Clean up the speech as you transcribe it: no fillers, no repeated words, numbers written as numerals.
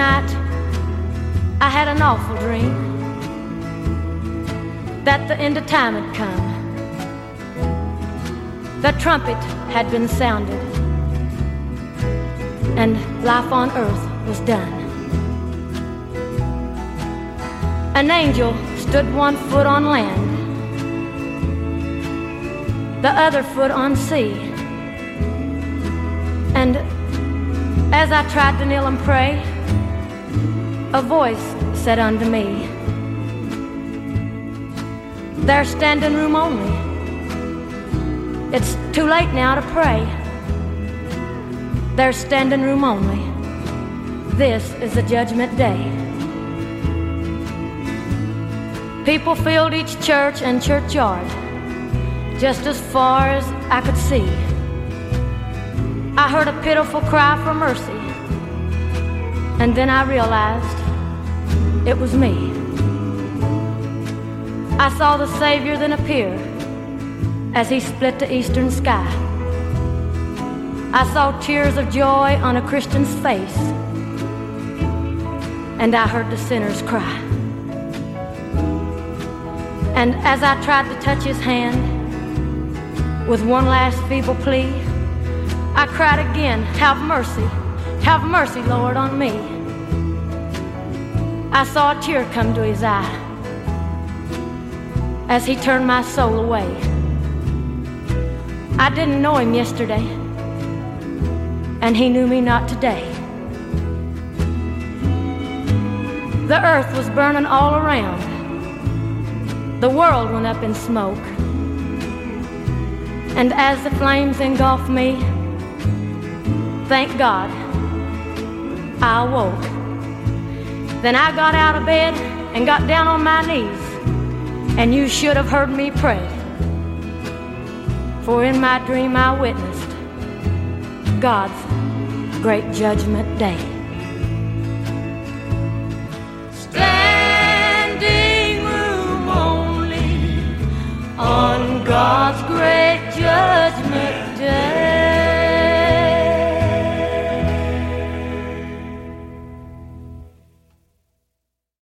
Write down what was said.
night I had an awful dream that the end of time had come. The trumpet had been sounded and life on earth was done. An angel stood one foot on land, the other foot on sea. And as I tried to kneel and pray, a voice said unto me, "There's standing room only. It's too late now to pray. There's standing room only. This is the judgment day." People filled each church and churchyard, just as far as I could see. I heard a pitiful cry for mercy, and then I realized it was me. I saw the Savior then appear as he split the eastern sky. I saw tears of joy on a Christian's face, and I heard the sinners cry. And as I tried to touch his hand with one last feeble plea, I cried again, have mercy, Lord, on me." I saw a tear come to his eye as he turned my soul away. I didn't know him yesterday, and he knew me not today. The earth was burning all around. The world went up in smoke. And as the flames engulfed me, thank God, I awoke. Then I got out of bed and got down on my knees, and you should have heard me pray. For in my dream I witnessed God's great judgment day.